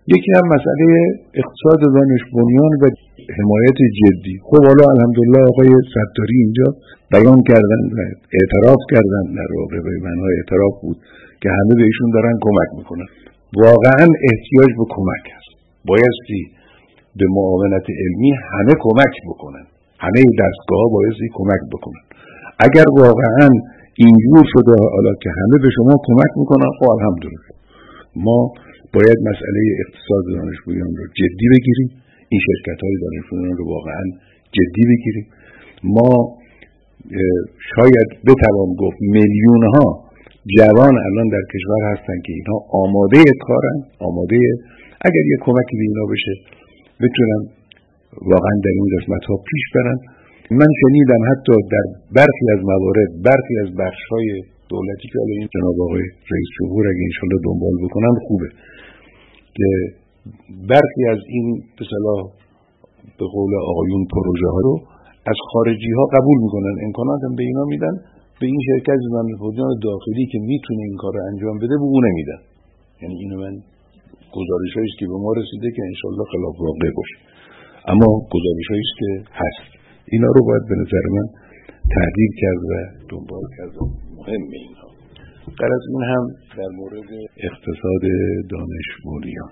یکی هم مسئله اقتصاد دانش بنیان و حمایت جدی. خب حالا الحمدلله آقای ستاری اینجا بیان کردن و اعتراف کردن، در واقع به معنای اعتراف بود که همه به ایشون دارن کمک میکنن. واقعا احتیاج به کمک هست، بایستی به معاونت علمی همه کمک بکنن، همه دستگاه بایستی کمک بکنن. اگر واقعا اینجور شده حالا که همه به شما کمک میکنن، خب الحمدلله. ما باید مسئله اقتصاد دانش بنیان رو جدی بگیریم، این شرکت‌های دانش بنیان رو واقعا جدی بگیریم. ما شاید بتوان گفت میلیون‌ها جوان الان در کشور هستن که اینها آماده کارن، آماده اگر یک کمکی به اینا بشه بتونن واقعا در این قسمت‌ها پیش برن. من شنیدم حتی در برخی از موارد برخی از بخش‌های دولتی که الان جناب آقای رئیس جمهور اگه انشالله دنبال بکنن خوبه، که برخی از این به اصطلاح به قول آقایون پروژه ها رو از خارجی ها قبول میکنن، امکانات هم به اینا میدن، به این شرکت دانش بنیان داخلی که میتونه این کار رو انجام بده به اون نمیدن. یعنی اینو من گزارشایی است که به ما رسیده که انشالله خلاف واقع باشه، اما گزارشایی است که هست، اینا رو باید به نظر من تحلیل کرد و دنبال کرد. مهمه اینا. غرض این هم در مورد اقتصاد دانش بنیان.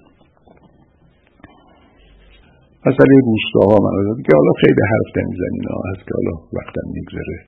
مسئله روستاها من که حالا خیلی حرف نمیزنیم، اینا هست که حالا وقتم میگذره